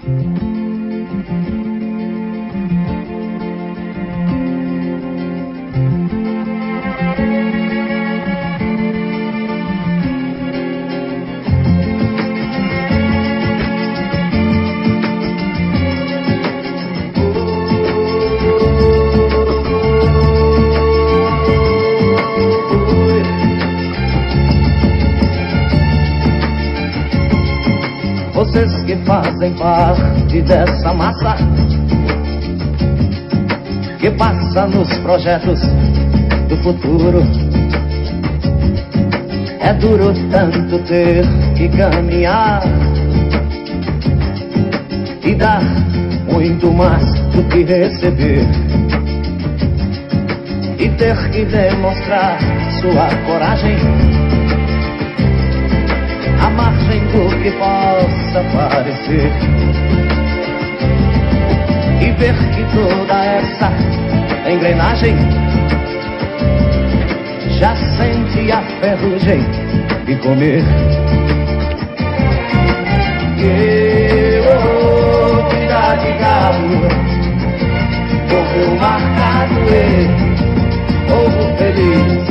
Vocês que fazem parte dessa massa que passa nos projetos do futuro, é duro tanto ter que caminhar e dar muito mais do que receber, e ter que demonstrar sua coragem à margem do que possa parecer, e ver que toda essa engrenagem já sente a ferrugem de comer. Vida de galo, povo marcado e povo feliz.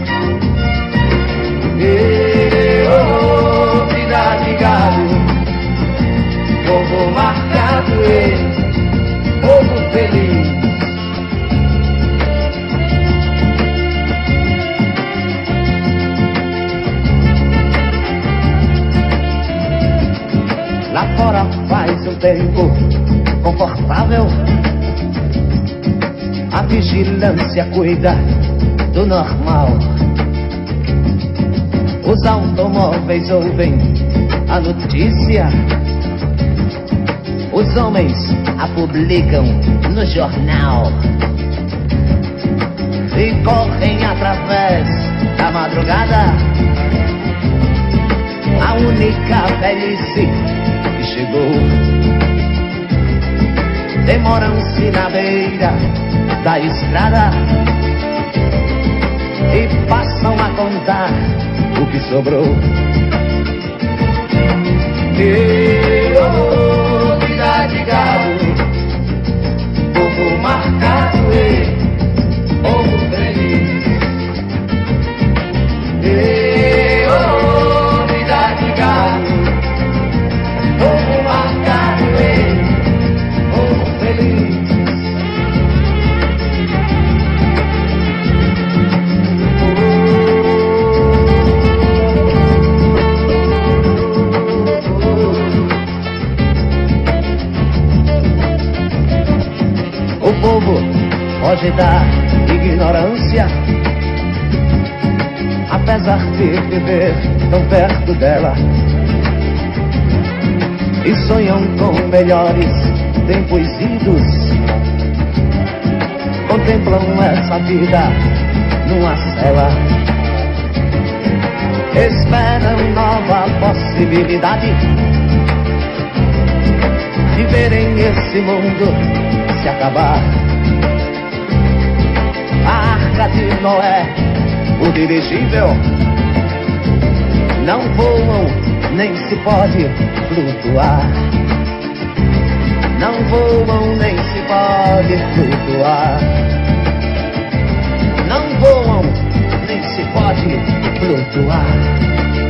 Vida de galo, povo marcado e povo feliz. Lá fora faz um tempo confortável, a vigilância cuida do normal. Os automóveis ouvem a notícia, os homens a publicam no jornal e correm através da madrugada. A única velhice que chegou, demoram-se na beira da estrada e passam a contar o que sobrou. Vida de galo, povo marcado e povo feliz. Vida de galo, povo marcado e povo feliz. O povo foge da ignorância, apesar de viver tão perto dela, e sonham com melhores tempos idos. Contemplam essa vida numa cela, esperam nova possibilidade de verem esse mundo se acabar. A Arca de Noé, o dirigível, não voam nem se pode flutuar. Não voam nem se pode flutuar. Não voam nem se pode flutuar.